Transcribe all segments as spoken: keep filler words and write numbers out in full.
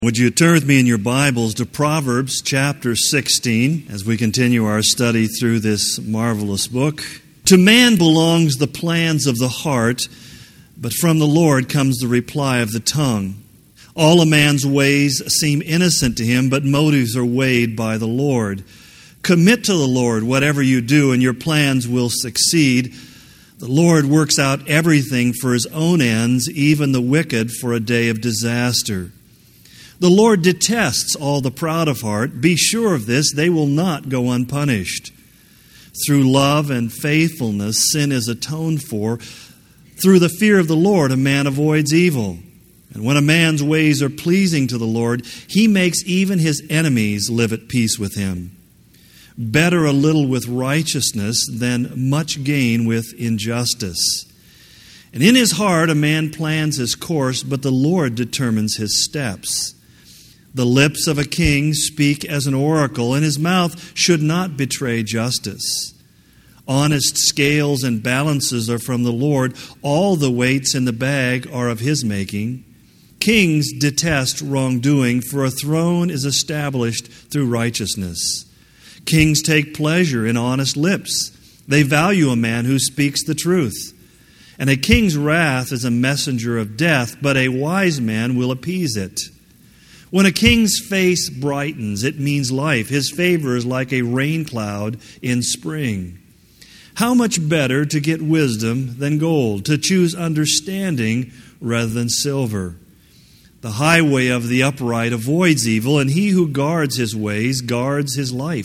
Would you turn with me in your Bibles to Proverbs chapter sixteen as we continue our study through this marvelous book? To man belongs the plans of the heart, but from the Lord comes the reply of the tongue. All a man's ways seem innocent to him, but motives are weighed by the Lord. Commit to the Lord whatever you do, and your plans will succeed. The Lord works out everything for His own ends, even the wicked for a day of disaster. The Lord detests all the proud of heart. Be sure of this, they will not go unpunished. Through love and faithfulness, sin is atoned for. Through the fear of the Lord, a man avoids evil. And when a man's ways are pleasing to the Lord, He makes even his enemies live at peace with him. Better a little with righteousness than much gain with injustice. And in his heart a man plans his course, but the Lord determines his steps. The lips of a king speak as an oracle, and his mouth should not betray justice. Honest scales and balances are from the Lord. All the weights in the bag are of His making. Kings detest wrongdoing, for a throne is established through righteousness. Kings take pleasure in honest lips. They value a man who speaks the truth. And a king's wrath is a messenger of death, but a wise man will appease it. When a king's face brightens, it means life. His favor is like a rain cloud in spring. How much better to get wisdom than gold, to choose understanding rather than silver. The highway of the upright avoids evil, and he who guards his ways guards his life.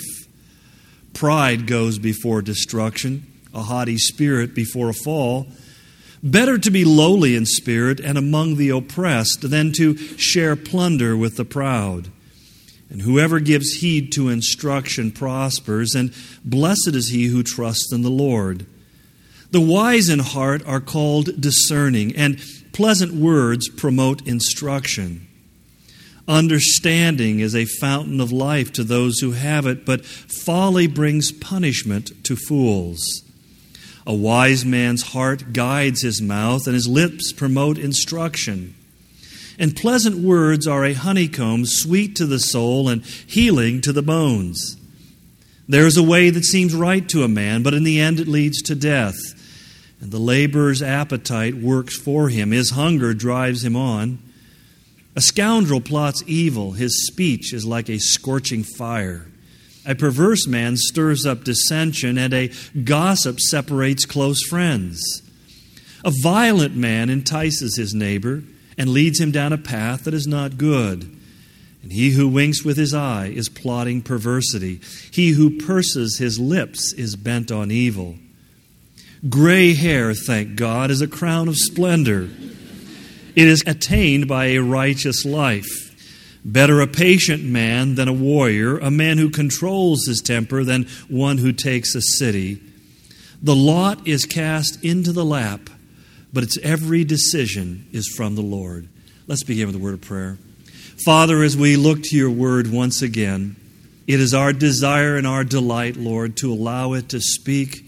Pride goes before destruction, a haughty spirit before a fall. Better to be lowly in spirit and among the oppressed than to share plunder with the proud. And whoever gives heed to instruction prospers, and blessed is he who trusts in the Lord. The wise in heart are called discerning, and pleasant words promote instruction. Understanding is a fountain of life to those who have it, but folly brings punishment to fools. A wise man's heart guides his mouth, and his lips promote instruction. And pleasant words are a honeycomb, sweet to the soul and healing to the bones. There is a way that seems right to a man, but in the end it leads to death. And the laborer's appetite works for him. His hunger drives him on. A scoundrel plots evil. His speech is like a scorching fire. A perverse man stirs up dissension, and a gossip separates close friends. A violent man entices his neighbor and leads him down a path that is not good. And he who winks with his eye is plotting perversity. He who purses his lips is bent on evil. Gray hair, thank God, is a crown of splendor. It is attained by a righteous life. Better a patient man than a warrior, a man who controls his temper than one who takes a city. The lot is cast into the lap, but its every decision is from the Lord. Let's begin with a word of prayer. Father, as we look to your word once again, it is our desire and our delight, Lord, to allow it to speak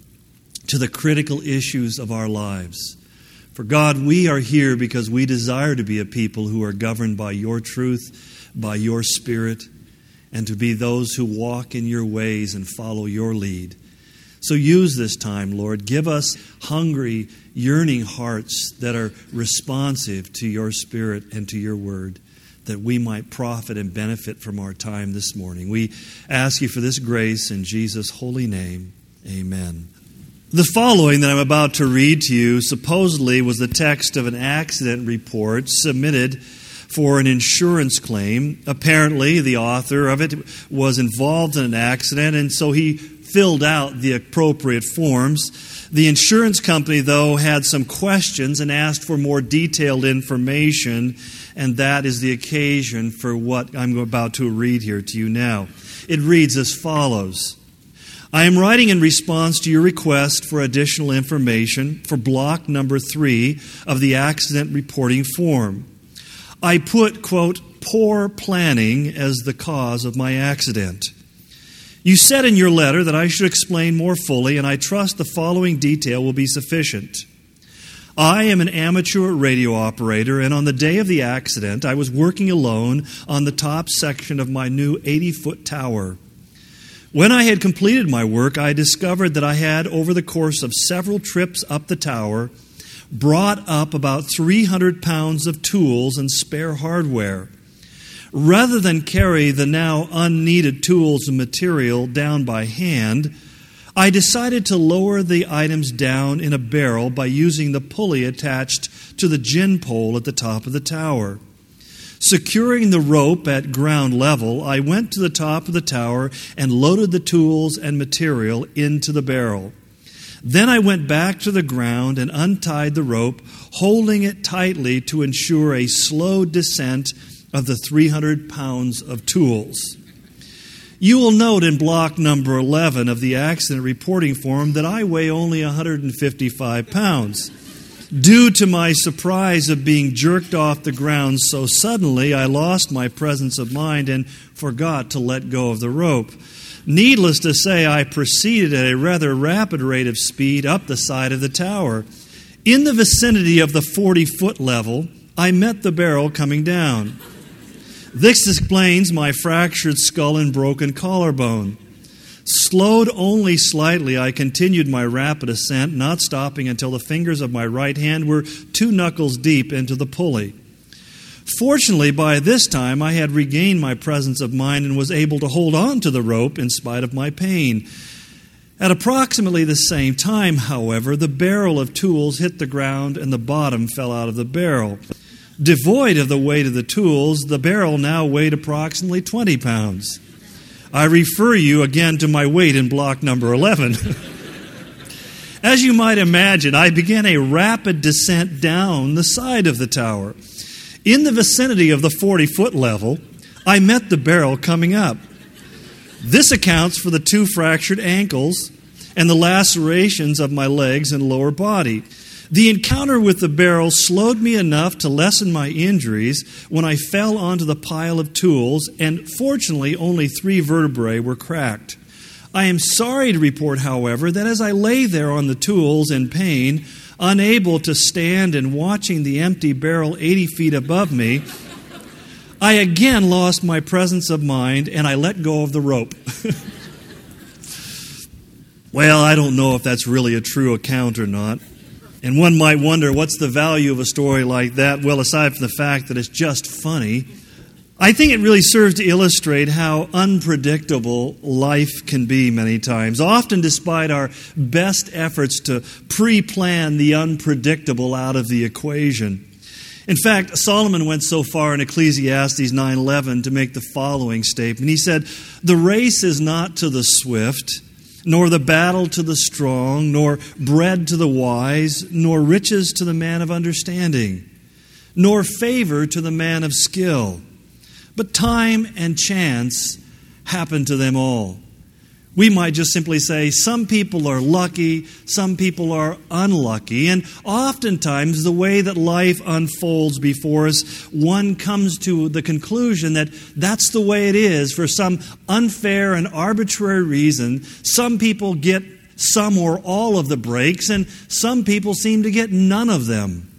to the critical issues of our lives. For God, we are here because we desire to be a people who are governed by your truth, by your Spirit, and to be those who walk in your ways and follow your lead. So use this time, Lord. Give us hungry, yearning hearts that are responsive to your Spirit and to your word, that we might profit and benefit from our time this morning. We ask you for this grace in Jesus' holy name. Amen. The following that I'm about to read to you supposedly was the text of an accident report submitted for an insurance claim. Apparently, the author of it was involved in an accident, and so he filled out the appropriate forms. The insurance company, though, had some questions and asked for more detailed information, and that is the occasion for what I'm about to read here to you now. It reads as follows. I am writing in response to your request for additional information for block number three of the accident reporting form. I put, quote, poor planning as the cause of my accident. You said in your letter that I should explain more fully, and I trust the following detail will be sufficient. I am an amateur radio operator, and on the day of the accident, I was working alone on the top section of my new eighty-foot tower. When I had completed my work, I discovered that I had, over the course of several trips up the tower, brought up about three hundred pounds of tools and spare hardware. Rather than carry the now unneeded tools and material down by hand, I decided to lower the items down in a barrel by using the pulley attached to the gin pole at the top of the tower. Securing the rope at ground level, I went to the top of the tower and loaded the tools and material into the barrel. Then I went back to the ground and untied the rope, holding it tightly to ensure a slow descent of the three hundred pounds of tools. You will note in block number eleven of the accident reporting form that I weigh only one hundred fifty-five pounds. Due to my surprise of being jerked off the ground so suddenly, I lost my presence of mind and forgot to let go of the rope. Needless to say, I proceeded at a rather rapid rate of speed up the side of the tower. In the vicinity of the forty-foot level, I met the barrel coming down. This explains my fractured skull and broken collarbone. Slowed only slightly, I continued my rapid ascent, not stopping until the fingers of my right hand were two knuckles deep into the pulley. Fortunately, by this time, I had regained my presence of mind and was able to hold on to the rope in spite of my pain. At approximately the same time, however, the barrel of tools hit the ground and the bottom fell out of the barrel. Devoid of the weight of the tools, the barrel now weighed approximately twenty pounds. I refer you again to my weight in block number eleven. As you might imagine, I began a rapid descent down the side of the tower. In the vicinity of the forty-foot level, I met the barrel coming up. This accounts for the two fractured ankles and the lacerations of my legs and lower body. The encounter with the barrel slowed me enough to lessen my injuries when I fell onto the pile of tools, and fortunately only three vertebrae were cracked. I am sorry to report, however, that as I lay there on the tools in pain, unable to stand and watching the empty barrel eighty feet above me, I again lost my presence of mind and I let go of the rope. Well, I don't know if that's really a true account or not. And one might wonder, what's the value of a story like that? Well, aside from the fact that it's just funny, I think it really serves to illustrate how unpredictable life can be many times, often despite our best efforts to pre-plan the unpredictable out of the equation. In fact, Solomon went so far in Ecclesiastes nine eleven to make the following statement. He said, "The race is not to the swift, nor the battle to the strong, nor bread to the wise, nor riches to the man of understanding, nor favor to the man of skill. But time and chance happen to them all." We might just simply say some people are lucky, some people are unlucky. And oftentimes the way that life unfolds before us, one comes to the conclusion that that's the way it is. For some unfair and arbitrary reason, some people get some or all of the breaks, and some people seem to get none of them.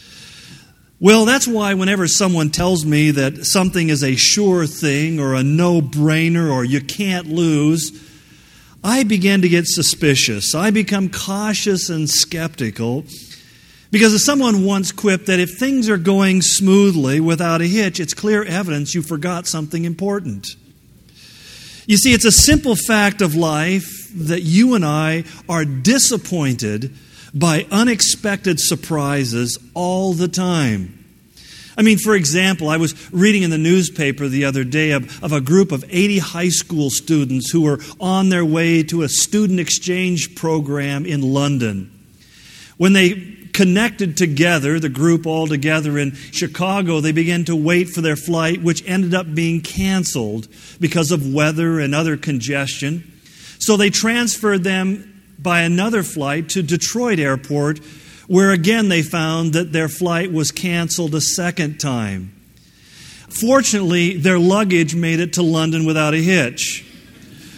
Well, that's why whenever someone tells me that something is a sure thing or a no-brainer or you can't lose, I begin to get suspicious. I become cautious and skeptical because as someone once quipped that if things are going smoothly without a hitch, it's clear evidence you forgot something important. You see, it's a simple fact of life that you and I are disappointed by unexpected surprises all the time. I mean, for example, I was reading in the newspaper the other day of, of a group of eighty high school students who were on their way to a student exchange program in London. When they connected together, the group all together in Chicago, they began to wait for their flight, which ended up being canceled because of weather and other congestion. So they transferred them by another flight to Detroit Airport, where again they found that their flight was canceled a second time. Fortunately, their luggage made it to London without a hitch.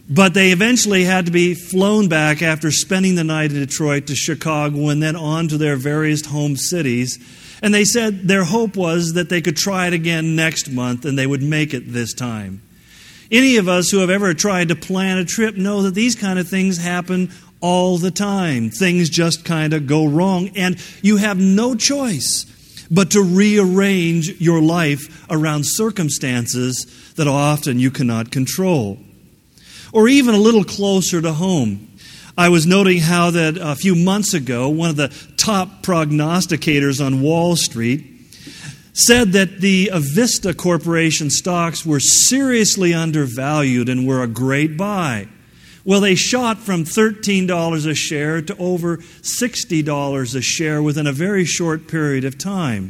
But they eventually had to be flown back after spending the night in Detroit to Chicago and then on to their various home cities. And they said their hope was that they could try it again next month and they would make it this time. Any of us who have ever tried to plan a trip know that these kind of things happen all the time. Things just kind of go wrong, and you have no choice but to rearrange your life around circumstances that often you cannot control. Or even a little closer to home. I was noting how that a few months ago, one of the top prognosticators on Wall Street said that the Avista Corporation stocks were seriously undervalued and were a great buy. Well, they shot from thirteen dollars a share to over sixty dollars a share within a very short period of time.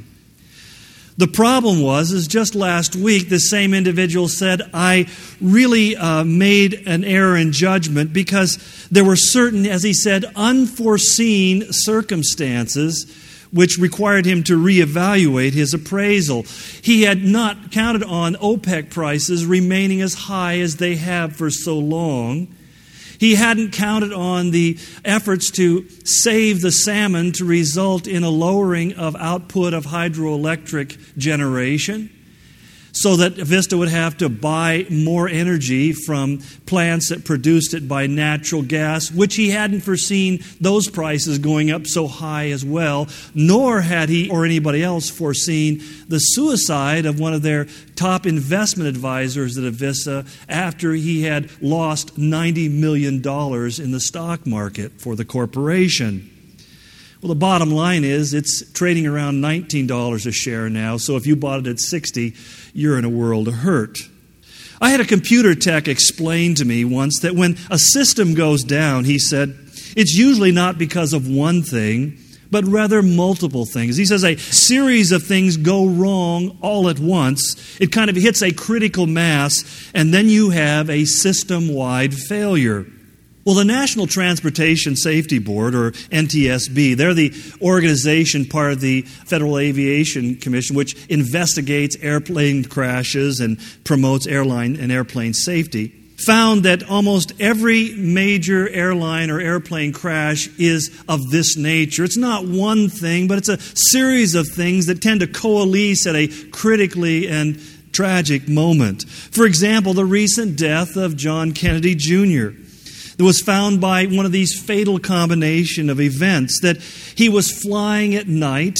The problem was, is just last week, the same individual said, I really uh, made an error in judgment because there were certain, as he said, unforeseen circumstances which required him to reevaluate his appraisal. He had not counted on OPEC prices remaining as high as they have for so long. He hadn't counted on the efforts to save the salmon to result in a lowering of output of hydroelectric generation, so that Avista would have to buy more energy from plants that produced it by natural gas, which he hadn't foreseen those prices going up so high as well, nor had he or anybody else foreseen the suicide of one of their top investment advisors at Avista after he had lost ninety million dollars in the stock market for the corporation. Well, the bottom line is it's trading around nineteen dollars a share now, so if you bought it at sixty dollars, you're in a world of hurt. I had a computer tech explain to me once that when a system goes down, he said, it's usually not because of one thing, but rather multiple things. He says a series of things go wrong all at once. It kind of hits a critical mass, and then you have a system-wide failure. Well, the National Transportation Safety Board, or N T S B, they're the organization part of the Federal Aviation Commission, which investigates airplane crashes and promotes airline and airplane safety, found that almost every major airline or airplane crash is of this nature. It's not one thing, but it's a series of things that tend to coalesce at a critically and tragic moment. For example, the recent death of John Kennedy Junior It was found by one of these fatal combination of events that he was flying at night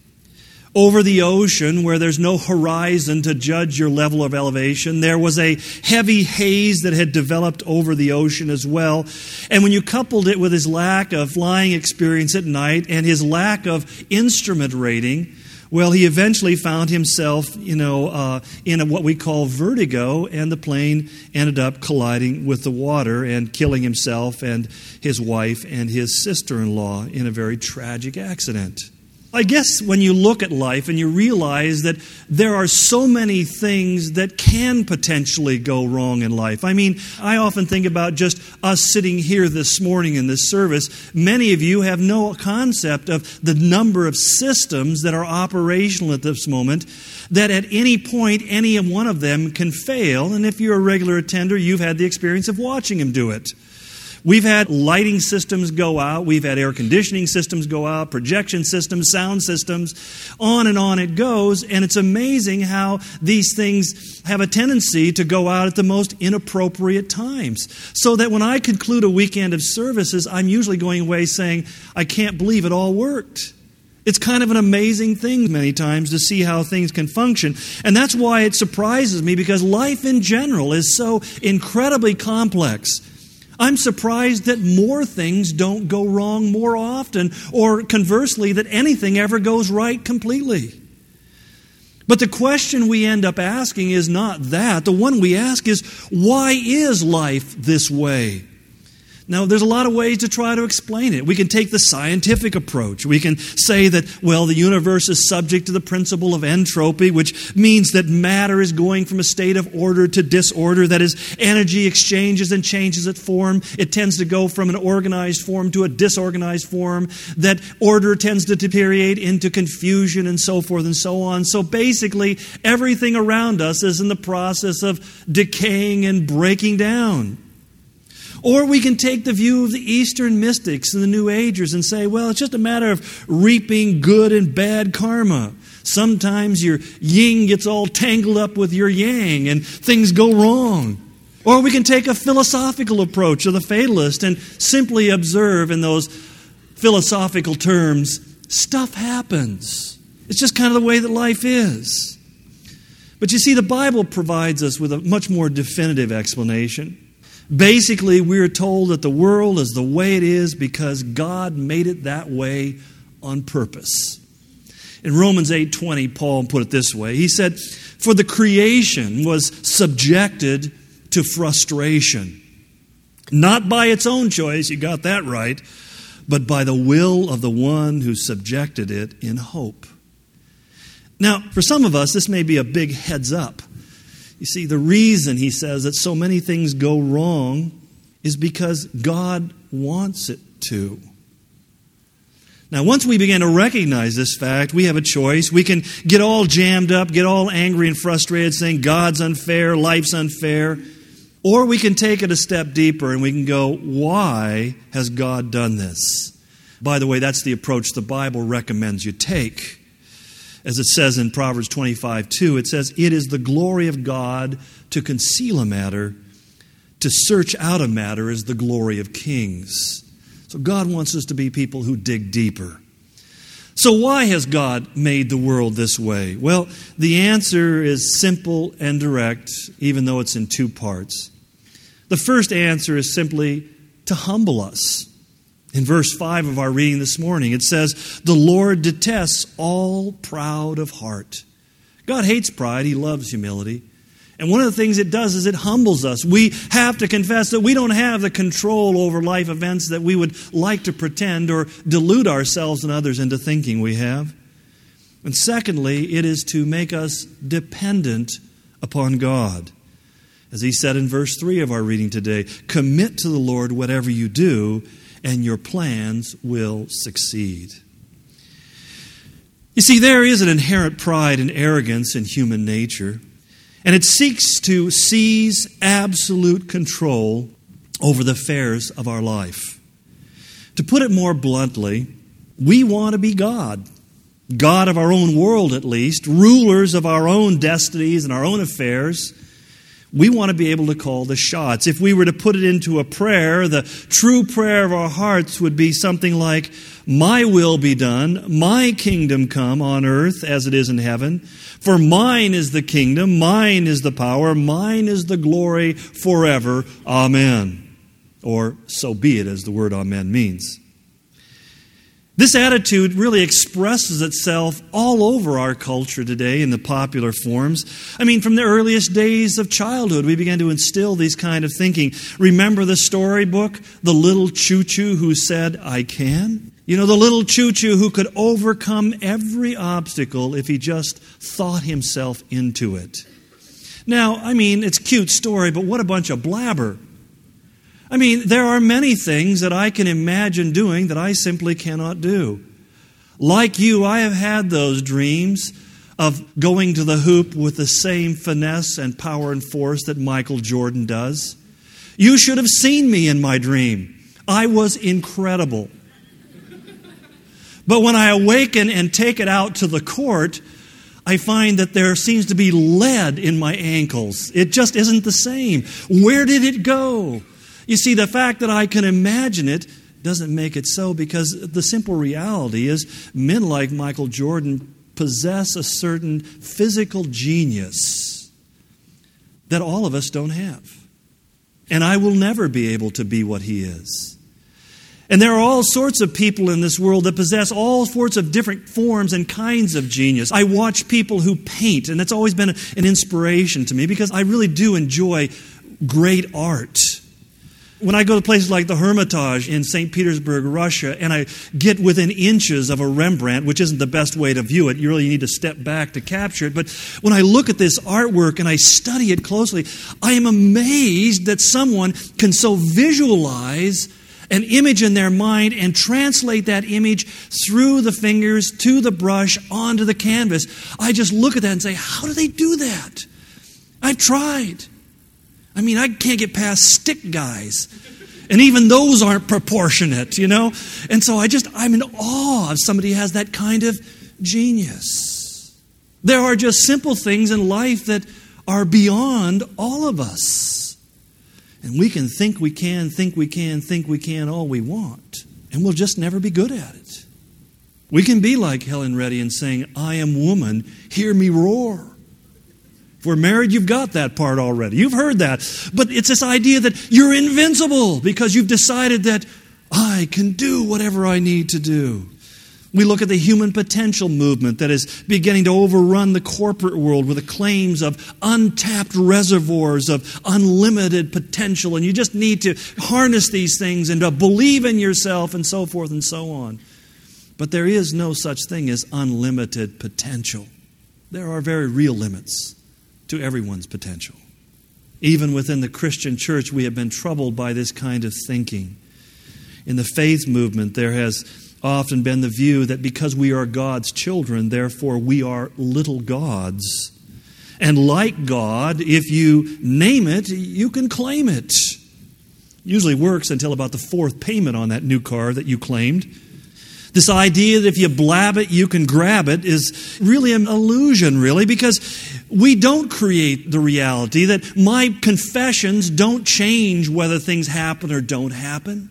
over the ocean where there's no horizon to judge your level of elevation. There was a heavy haze that had developed over the ocean as well. And when you coupled it with his lack of flying experience at night and his lack of instrument rating, well, he eventually found himself, you know, uh, in a, what we call vertigo, and the plane ended up colliding with the water and killing himself and his wife and his sister-in-law in a very tragic accident. I guess when you look at life and you realize that there are so many things that can potentially go wrong in life. I mean, I often think about just us sitting here this morning in this service. Many of you have no concept of the number of systems that are operational at this moment, that at any point, any one of them can fail. And if you're a regular attender, you've had the experience of watching him do it. We've had lighting systems go out. We've had air conditioning systems go out, projection systems, sound systems. On and on it goes. And it's amazing how these things have a tendency to go out at the most inappropriate times. So that when I conclude a weekend of services, I'm usually going away saying, I can't believe it all worked. It's kind of an amazing thing many times to see how things can function. And that's why it surprises me, because life in general is so incredibly complex. I'm surprised that more things don't go wrong more often, or conversely, that anything ever goes right completely. But the question we end up asking is not that. The one we ask is, why is life this way? Now, there's a lot of ways to try to explain it. We can take the scientific approach. We can say that, well, the universe is subject to the principle of entropy, which means that matter is going from a state of order to disorder. That is, energy exchanges and changes its form. It tends to go from an organized form to a disorganized form. That order tends to deteriorate into confusion and so forth and so on. So basically, everything around us is in the process of decaying and breaking down. Or we can take the view of the Eastern mystics and the New Agers and say, well, it's just a matter of reaping good and bad karma. Sometimes your yin gets all tangled up with your yang and things go wrong. Or we can take a philosophical approach of the fatalist and simply observe in those philosophical terms, stuff happens. It's just kind of the way that life is. But you see, the Bible provides us with a much more definitive explanation. Basically, we're told that the world is the way it is because God made it that way on purpose. In Romans eight twenty, Paul put it this way. He said, "For the creation was subjected to frustration, not by its own choice," you got that right, "but by the will of the one who subjected it in hope." Now, for some of us, this may be a big heads up. You see, the reason, he says, that so many things go wrong is because God wants it to. Now, once we begin to recognize this fact, we have a choice. We can get all jammed up, get all angry and frustrated, saying God's unfair, life's unfair. Or we can take it a step deeper and we can go, why has God done this? By the way, that's the approach the Bible recommends you take. As it says in Proverbs twenty-five two, it says, "It is the glory of God to conceal a matter. To search out a matter is the glory of kings." So God wants us to be people who dig deeper. So why has God made the world this way? Well, the answer is simple and direct, even though it's in two parts. The first answer is simply to humble us. In verse five of our reading this morning, it says, "The Lord detests all proud of heart." God hates pride. He loves humility. And one of the things it does is it humbles us. We have to confess that we don't have the control over life events that we would like to pretend or delude ourselves and others into thinking we have. And secondly, it is to make us dependent upon God. As he said in verse three of our reading today, "Commit to the Lord whatever you do, and your plans will succeed." You see, there is an inherent pride and arrogance in human nature, and it seeks to seize absolute control over the affairs of our life. To put it more bluntly, we want to be God. God of our own world, at least, rulers of our own destinies and our own affairs. We want to be able to call the shots. If we were to put it into a prayer, the true prayer of our hearts would be something like, "My will be done, my kingdom come on earth as it is in heaven. For mine is the kingdom, mine is the power, mine is the glory forever. Amen." Or, so be it, as the word amen means. This attitude really expresses itself all over our culture today in the popular forms. I mean, from the earliest days of childhood, we began to instill these kind of thinking. Remember the storybook, The Little Choo-Choo Who Said, "I Can"? You know, the little choo-choo who could overcome every obstacle if he just thought himself into it. Now, I mean, it's a cute story, but what a bunch of blabber. I mean, there are many things that I can imagine doing that I simply cannot do. Like you, I have had those dreams of going to the hoop with the same finesse and power and force that Michael Jordan does. You should have seen me in my dream. I was incredible. But when I awaken and take it out to the court, I find that there seems to be lead in my ankles. It just isn't the same. Where did it go? You see, the fact that I can imagine it doesn't make it so, because the simple reality is men like Michael Jordan possess a certain physical genius that all of us don't have. And I will never be able to be what he is. And there are all sorts of people in this world that possess all sorts of different forms and kinds of genius. I watch people who paint, and that's always been an inspiration to me, because I really do enjoy great art. When I go to places like the Hermitage in Saint Petersburg, Russia, and I get within inches of a Rembrandt, which isn't the best way to view it, you really need to step back to capture it, but when I look at this artwork and I study it closely, I am amazed that someone can so visualize an image in their mind and translate that image through the fingers to the brush onto the canvas. I just look at that and say, how do they do that? I've tried. I mean, I can't get past stick guys. And even those aren't proportionate, you know? And so I just, I'm in awe of somebody who has that kind of genius. There are just simple things in life that are beyond all of us. And we can think we can, think we can, think we can all we want. And we'll just never be good at it. We can be like Helen Reddy and saying, I am woman, hear me roar. If we're married, you've got that part already. You've heard that. But it's this idea that you're invincible because you've decided that I can do whatever I need to do. We look at the human potential movement that is beginning to overrun the corporate world with the claims of untapped reservoirs of unlimited potential. And you just need to harness these things and to believe in yourself and so forth and so on. But there is no such thing as unlimited potential. There are very real limits to everyone's potential. Even within the Christian church, we have been troubled by this kind of thinking. In the faith movement, there has often been the view that because we are God's children, therefore we are little gods. And like God, if you name it, you can claim it. Usually works until about the fourth payment on that new car that you claimed. This idea that if you blab it, you can grab it is really an illusion, really, because we don't create the reality that my confessions don't change whether things happen or don't happen.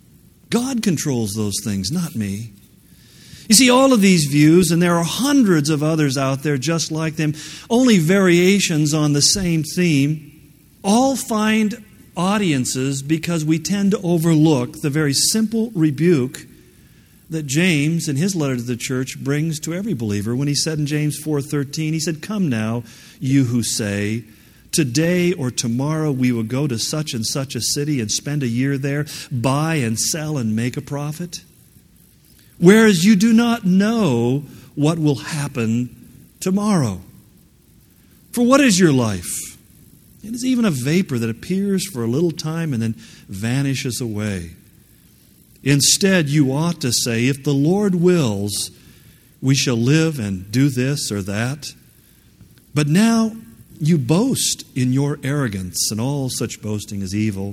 God controls those things, not me. You see, all of these views, and there are hundreds of others out there just like them, only variations on the same theme, all find audiences because we tend to overlook the very simple rebuke that James, in his letter to the church, brings to every believer when he said in James four thirteen, he said, come now, you who say, today or tomorrow we will go to such and such a city and spend a year there, buy and sell and make a profit. Whereas you do not know what will happen tomorrow. For what is your life? It is even a vapor that appears for a little time and then vanishes away. Instead, you ought to say, if the Lord wills, we shall live and do this or that. But now you boast in your arrogance, and all such boasting is evil.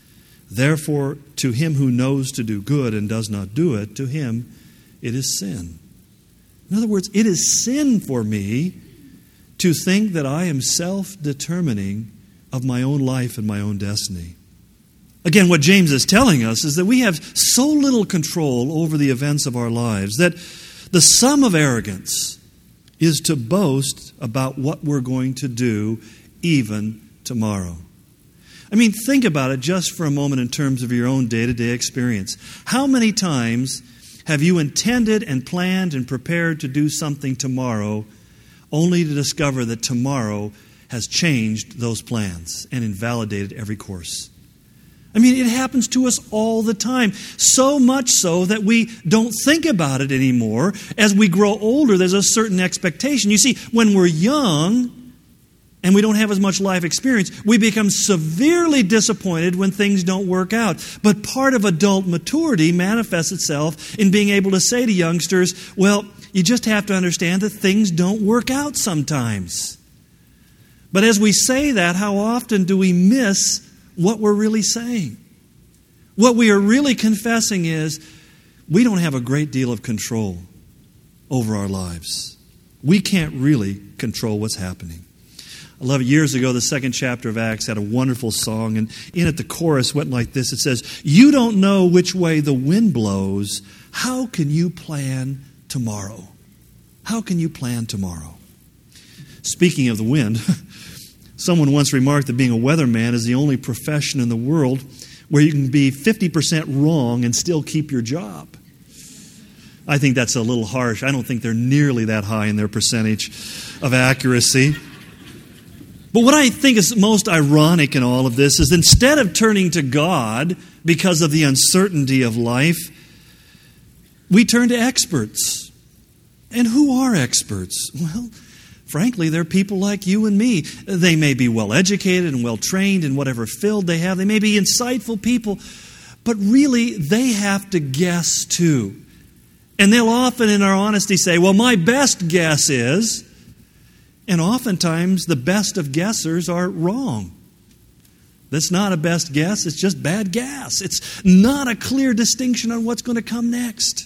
Therefore, to him who knows to do good and does not do it, to him it is sin. In other words, it is sin for me to think that I am self-determining of my own life and my own destiny. Again, what James is telling us is that we have so little control over the events of our lives that the sum of arrogance is to boast about what we're going to do even tomorrow. I mean, think about it just for a moment in terms of your own day-to-day experience. How many times have you intended and planned and prepared to do something tomorrow only to discover that tomorrow has changed those plans and invalidated every course? I mean, it happens to us all the time. So much so that we don't think about it anymore. As we grow older, there's a certain expectation. You see, when we're young and we don't have as much life experience, we become severely disappointed when things don't work out. But part of adult maturity manifests itself in being able to say to youngsters, well, you just have to understand that things don't work out sometimes. But as we say that, how often do we miss what we're really saying? What we are really confessing is we don't have a great deal of control over our lives. We can't really control what's happening. I love it. Years ago, the second chapter of Acts had a wonderful song, and in it the chorus went like this. It says, you don't know which way the wind blows. How can you plan tomorrow? How can you plan tomorrow? Speaking of the wind, someone once remarked that being a weatherman is the only profession in the world where you can be fifty percent wrong and still keep your job. I think that's a little harsh. I don't think they're nearly that high in their percentage of accuracy. But what I think is most ironic in all of this is instead of turning to God because of the uncertainty of life, we turn to experts. And who are experts? Well, frankly, they're people like you and me. They may be well-educated and well-trained in whatever field they have. They may be insightful people, but really they have to guess too. And they'll often, in our honesty, say, well, my best guess is, and oftentimes the best of guessers are wrong. That's not a best guess. It's just bad gas. It's not a clear distinction on what's going to come next.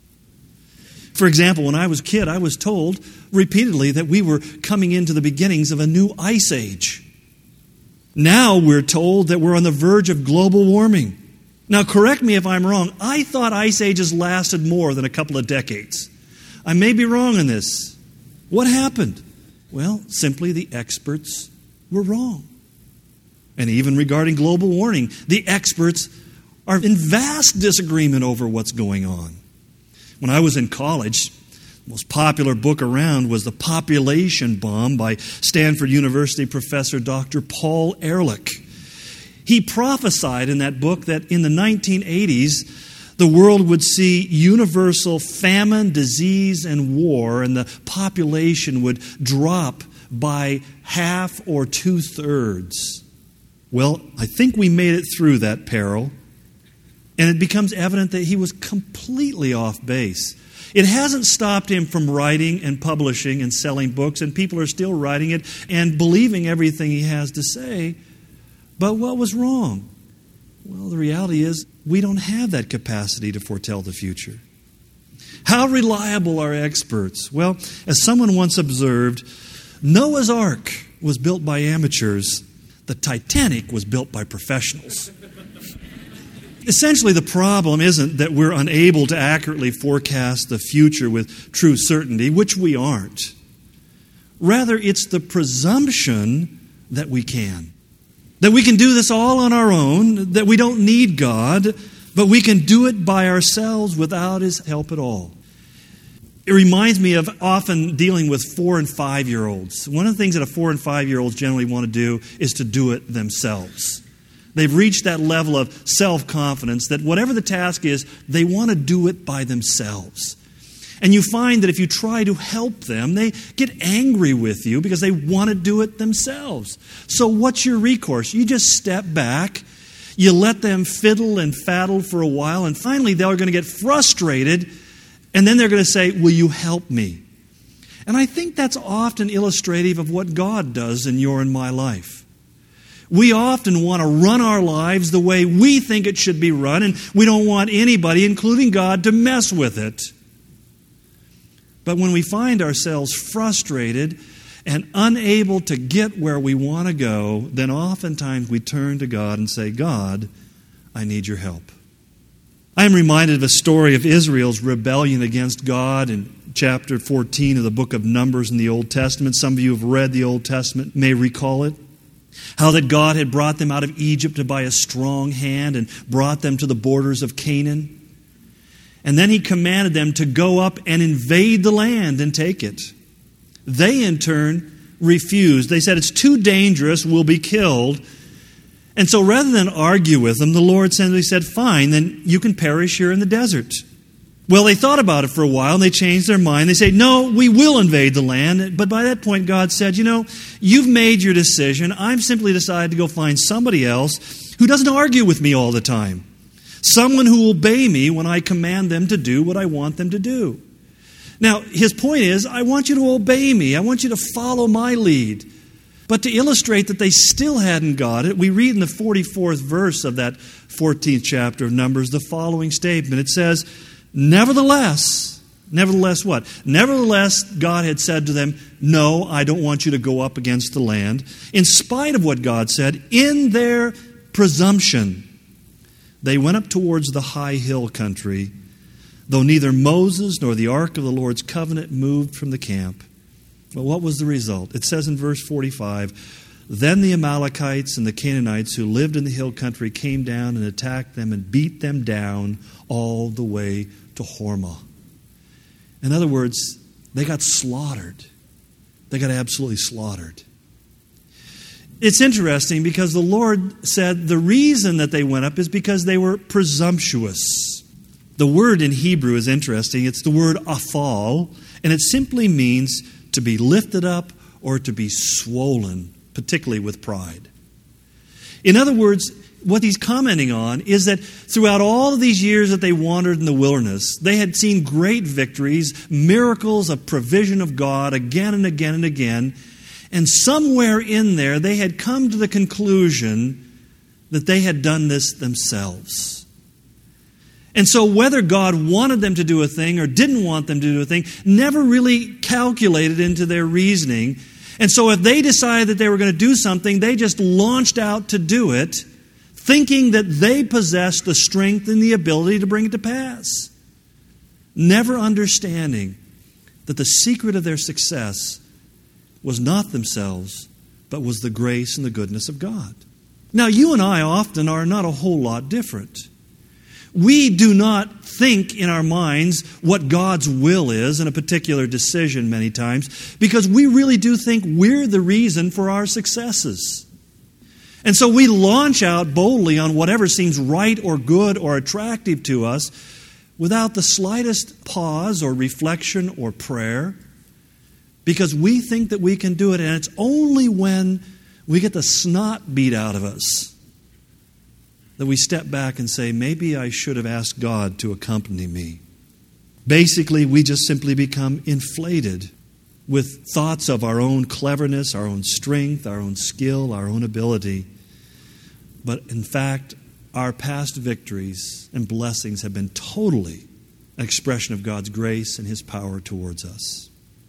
For example, when I was a kid, I was told repeatedly that we were coming into the beginnings of a new ice age. Now we're told that we're on the verge of global warming. Now, correct me if I'm wrong. I thought ice ages lasted more than a couple of decades. I may be wrong in this. What happened? Well, simply the experts were wrong. And even regarding global warming, the experts are in vast disagreement over what's going on. When I was in college, the most popular book around was The Population Bomb by Stanford University professor Doctor Paul Ehrlich. He prophesied in that book that in the nineteen eighties, the world would see universal famine, disease, and war, and the population would drop by half or two-thirds. Well, I think we made it through that peril, and it becomes evident that he was completely off base. It hasn't stopped him from writing and publishing and selling books, and people are still writing it and believing everything he has to say. But what was wrong? Well, the reality is we don't have that capacity to foretell the future. How reliable are experts? Well, as someone once observed, Noah's Ark was built by amateurs. The Titanic was built by professionals. Essentially, the problem isn't that we're unable to accurately forecast the future with true certainty, which we aren't. Rather, it's the presumption that we can. That we can do this all on our own, that we don't need God, but we can do it by ourselves without His help at all. It reminds me of often dealing with four- and five-year-olds. One of the things that a four- and five-year-olds generally want to do is to do it themselves. They've reached that level of self-confidence that whatever the task is, they want to do it by themselves. And you find that if you try to help them, they get angry with you because they want to do it themselves. So what's your recourse? You just step back, you let them fiddle and faddle for a while, and finally they're going to get frustrated, and then they're going to say, will you help me? And I think that's often illustrative of what God does in your and my life. We often want to run our lives the way we think it should be run, and we don't want anybody, including God, to mess with it. But when we find ourselves frustrated and unable to get where we want to go, then oftentimes we turn to God and say, God, I need your help. I am reminded of a story of Israel's rebellion against God in chapter fourteen of the book of Numbers in the Old Testament. Some of you have read the Old Testament may recall it. How that God had brought them out of Egypt by a strong hand and brought them to the borders of Canaan. And then He commanded them to go up and invade the land and take it. They, in turn, refused. They said, it's too dangerous, we'll be killed. And so rather than argue with them, the Lord simply said, fine, then you can perish here in the desert. Well, they thought about it for a while, and they changed their mind. They say, no, we will invade the land. But by that point, God said, you know, you've made your decision. I've simply decided to go find somebody else who doesn't argue with me all the time. Someone who will obey me when I command them to do what I want them to do. Now, His point is, I want you to obey me. I want you to follow my lead. But to illustrate that they still hadn't got it, we read in the forty-fourth verse of that fourteenth chapter of Numbers the following statement. It says, Nevertheless, nevertheless what? Nevertheless, God had said to them, no, I don't want you to go up against the land. In spite of what God said, in their presumption, they went up towards the high hill country, though neither Moses nor the ark of the Lord's covenant moved from the camp. But what was the result? It says in verse forty-five, then the Amalekites and the Canaanites who lived in the hill country came down and attacked them and beat them down all the way to Hormah. In other words, they got slaughtered. They got absolutely slaughtered. It's interesting because the Lord said the reason that they went up is because they were presumptuous. The word in Hebrew is interesting. It's the word aphal, and it simply means to be lifted up or to be swollen, particularly with pride. In other words, what he's commenting on is that throughout all of these years that they wandered in the wilderness, they had seen great victories, miracles of provision of God again and again and again. And somewhere in there, they had come to the conclusion that they had done this themselves. And so whether God wanted them to do a thing or didn't want them to do a thing never really calculated into their reasoning. And so if they decided that they were going to do something, they just launched out to do it, thinking that they possessed the strength and the ability to bring it to pass, never understanding that the secret of their success was not themselves, but was the grace and the goodness of God. Now, you and I often are not a whole lot different. We do not think in our minds what God's will is in a particular decision many times, because we really do think we're the reason for our successes. And so we launch out boldly on whatever seems right or good or attractive to us without the slightest pause or reflection or prayer, because we think that we can do it, and it's only when we get the snot beat out of us that we step back and say, maybe I should have asked God to accompany me. Basically, we just simply become inflated with thoughts of our own cleverness, our own strength, our own skill, our own ability. But in fact, our past victories and blessings have been totally an expression of God's grace and His power towards us.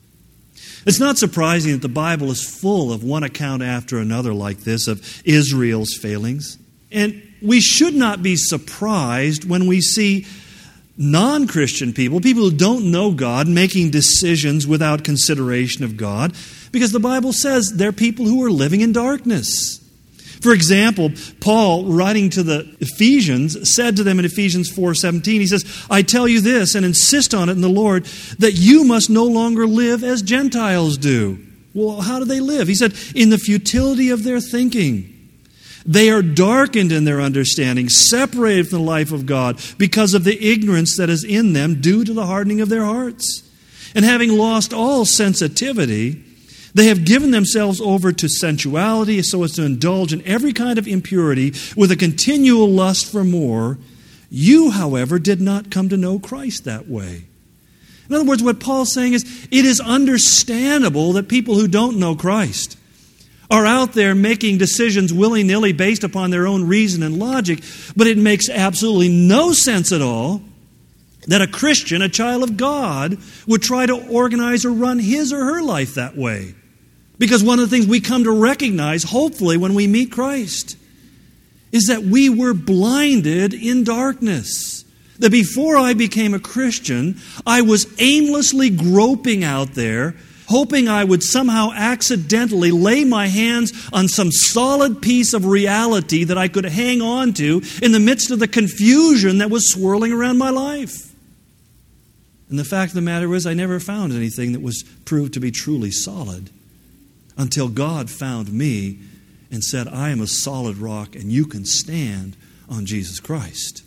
It's not surprising that the Bible is full of one account after another like this of Israel's failings. And we should not be surprised when we see non-Christian people, people who don't know God, making decisions without consideration of God, because the Bible says they're people who are living in darkness. For example, Paul, writing to the Ephesians, said to them in Ephesians four seventeen, he says, I tell you this and insist on it in the Lord, that you must no longer live as Gentiles do. Well, how do they live? He said, in the futility of their thinking. They are darkened in their understanding, separated from the life of God because of the ignorance that is in them due to the hardening of their hearts. And having lost all sensitivity, they have given themselves over to sensuality so as to indulge in every kind of impurity with a continual lust for more. You, however, did not come to know Christ that way. In other words, what Paul's saying is, it is understandable that people who don't know Christ are out there making decisions willy-nilly based upon their own reason and logic, but it makes absolutely no sense at all that a Christian, a child of God, would try to organize or run his or her life that way. Because one of the things we come to recognize, hopefully, when we meet Christ, is that we were blinded in darkness. That before I became a Christian, I was aimlessly groping out there, hoping I would somehow accidentally lay my hands on some solid piece of reality that I could hang on to in the midst of the confusion that was swirling around my life. And the fact of the matter is, I never found anything that was proved to be truly solid until God found me and said, I am a solid rock and you can stand on Jesus Christ.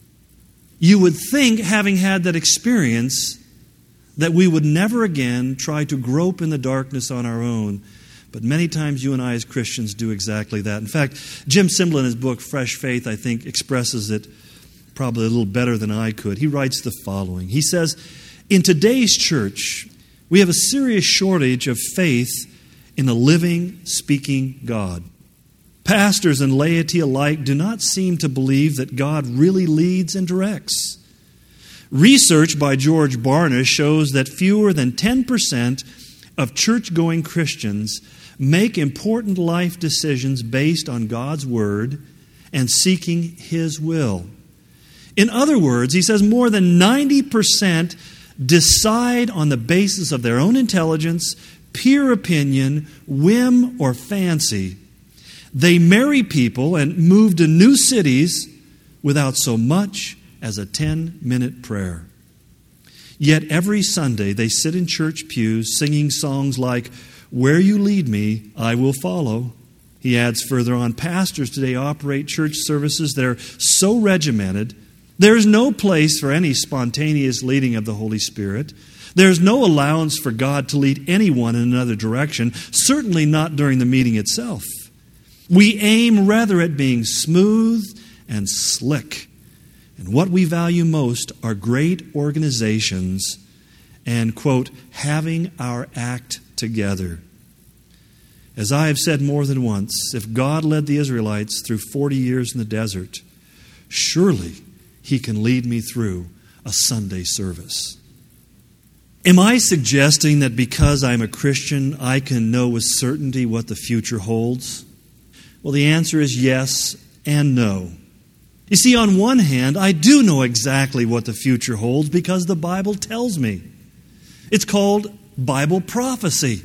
You would think, having had that experience, that we would never again try to grope in the darkness on our own. But many times you and I as Christians do exactly that. In fact, Jim Cymbala in his book, Fresh Faith, I think expresses it probably a little better than I could. He writes the following. He says, in today's church, we have a serious shortage of faith in a living, speaking God. Pastors and laity alike do not seem to believe that God really leads and directs. Research by George Barna shows that fewer than ten percent of church-going Christians make important life decisions based on God's Word and seeking His will. In other words, he says more than ninety percent decide on the basis of their own intelligence, peer opinion, whim, or fancy. They marry people and move to new cities without so much as a ten-minute prayer. Yet every Sunday they sit in church pews singing songs like, Where you lead me, I will follow. He adds further on, pastors today operate church services that are so regimented, there is no place for any spontaneous leading of the Holy Spirit. There is no allowance for God to lead anyone in another direction, certainly not during the meeting itself. We aim rather at being smooth and slick. And what we value most are great organizations and, quote, having our act together. As I have said more than once, if God led the Israelites through forty years in the desert, surely He can lead me through a Sunday service. Am I suggesting that because I'm a Christian, I can know with certainty what the future holds? Well, the answer is yes and no. You see, on one hand, I do know exactly what the future holds because the Bible tells me. It's called Bible prophecy.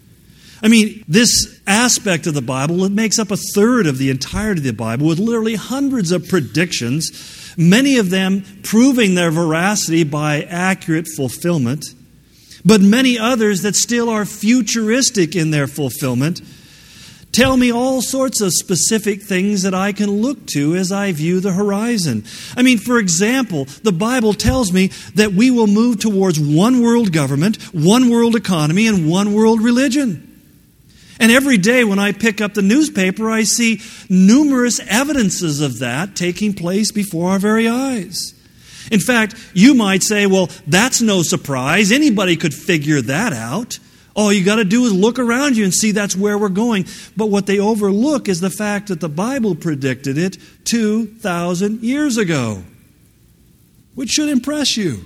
I mean, this aspect of the Bible, it makes up a third of the entirety of the Bible with literally hundreds of predictions, many of them proving their veracity by accurate fulfillment, but many others that still are futuristic in their fulfillment. Tell me all sorts of specific things that I can look to as I view the horizon. I mean, for example, the Bible tells me that we will move towards one world government, one world economy, and one world religion. And every day when I pick up the newspaper, I see numerous evidences of that taking place before our very eyes. In fact, you might say, well, that's no surprise. Anybody could figure that out. All you got to do is look around you and see that's where we're going. But what they overlook is the fact that the Bible predicted it two thousand years ago, which should impress you.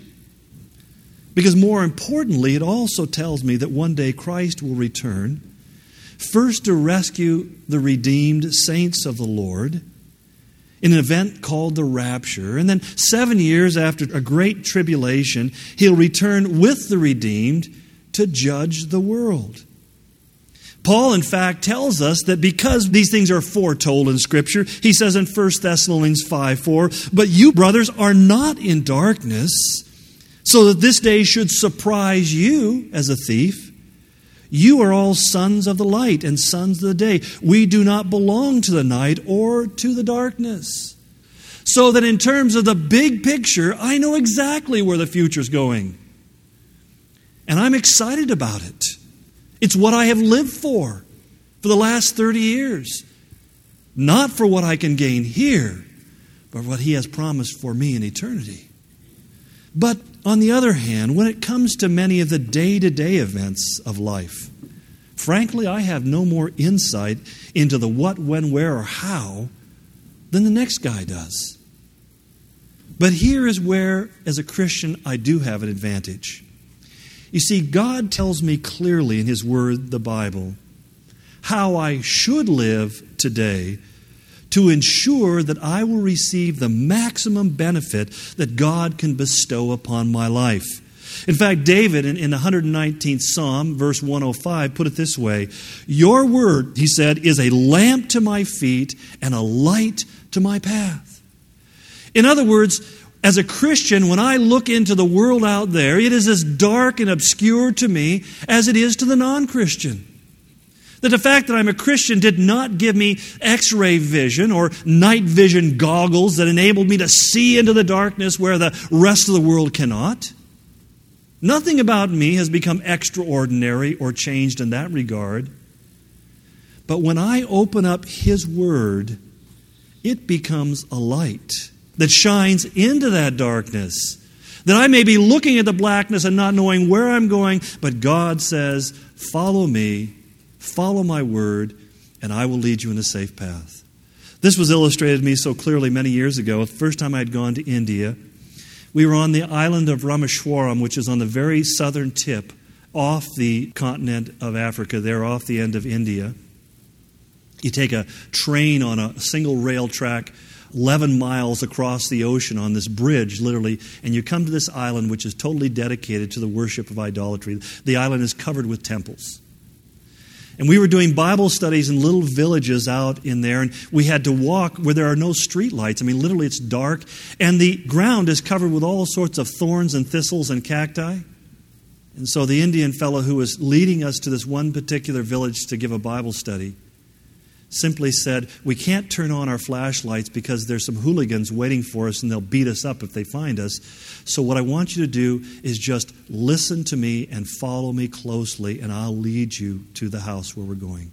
Because more importantly, it also tells me that one day Christ will return, first to rescue the redeemed saints of the Lord in an event called the rapture. And then seven years after a great tribulation, He'll return with the redeemed to judge the world. Paul, in fact, tells us that because these things are foretold in Scripture, he says in First Thessalonians five four, "But you, brothers, are not in darkness, so that this day should surprise you as a thief. You are all sons of the light and sons of the day. We do not belong to the night or to the darkness." So that in terms of the big picture, I know exactly where the future's going. And I'm excited about it. It's what I have lived for for the last thirty years. Not for what I can gain here, but what He has promised for me in eternity. But on the other hand, when it comes to many of the day-to-day events of life, frankly, I have no more insight into the what, when, where, or how than the next guy does. But here is where, as a Christian, I do have an advantage. You see, God tells me clearly in His Word, the Bible, how I should live today to ensure that I will receive the maximum benefit that God can bestow upon my life. In fact, David, in, in the one hundred nineteenth Psalm, verse one oh five, put it this way: "Your word," he said, "is a lamp to my feet and a light to my path." In other words, as a Christian, when I look into the world out there, it is as dark and obscure to me as it is to the non-Christian. That the fact that I'm a Christian did not give me X-ray vision or night vision goggles that enabled me to see into the darkness where the rest of the world cannot. Nothing about me has become extraordinary or changed in that regard. But when I open up His Word, it becomes a light that shines into that darkness. That I may be looking at the blackness and not knowing where I'm going, but God says, "Follow me, follow my word, and I will lead you in a safe path." This was illustrated to me so clearly many years ago. The first time I had gone to India, we were on the island of Rameshwaram, which is on the very southern tip off the continent of Africa, there off the end of India. You take a train on a single rail track eleven miles across the ocean on this bridge, literally, and you come to this island which is totally dedicated to the worship of idolatry. The island is covered with temples. And we were doing Bible studies in little villages out in there, and we had to walk where there are no street lights. I mean, literally it's dark, and the ground is covered with all sorts of thorns and thistles and cacti. And so the Indian fellow who was leading us to this one particular village to give a Bible study simply said, "We can't turn on our flashlights because there's some hooligans waiting for us and they'll beat us up if they find us. So what I want you to do is just listen to me and follow me closely, and I'll lead you to the house where we're going."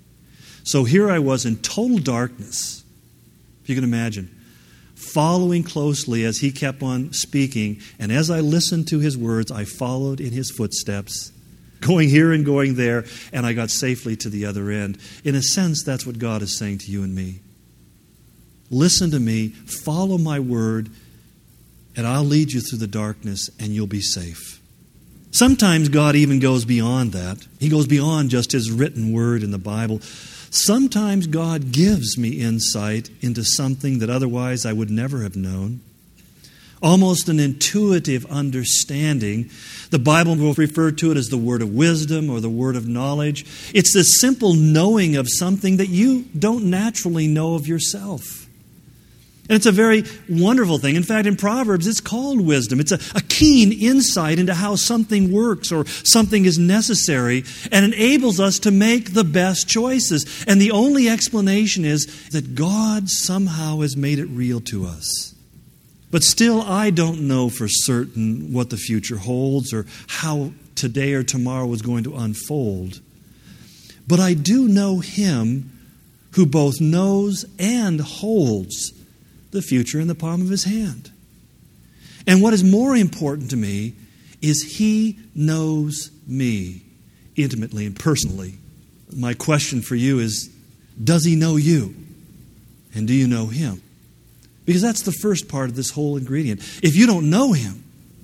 So here I was in total darkness, if you can imagine, following closely as he kept on speaking. And as I listened to his words, I followed in his footsteps. going here and going there, and I got safely to the other end. In a sense, that's what God is saying to you and me. Listen to me, follow my word, and I'll lead you through the darkness, and you'll be safe. Sometimes God even goes beyond that. He goes beyond just His written word in the Bible. Sometimes God gives me insight into something that otherwise I would never have known. Almost an intuitive understanding. The Bible will refer to it as the word of wisdom or the word of knowledge. It's the simple knowing of something that you don't naturally know of yourself. And it's a very wonderful thing. In fact, in Proverbs, it's called wisdom. It's a, a keen insight into how something works or something is necessary and enables us to make the best choices. And the only explanation is that God somehow has made it real to us. But still, I don't know for certain what the future holds or how today or tomorrow is going to unfold. But I do know Him who both knows and holds the future in the palm of His hand. And what is more important to me is He knows me intimately and personally. My question for you is, does He know you? And do you know Him? Because that's the first part of this whole ingredient. If you don't know Him,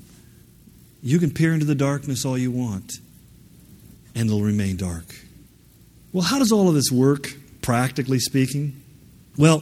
you can peer into the darkness all you want, and it'll remain dark. Well, how does all of this work, practically speaking? Well,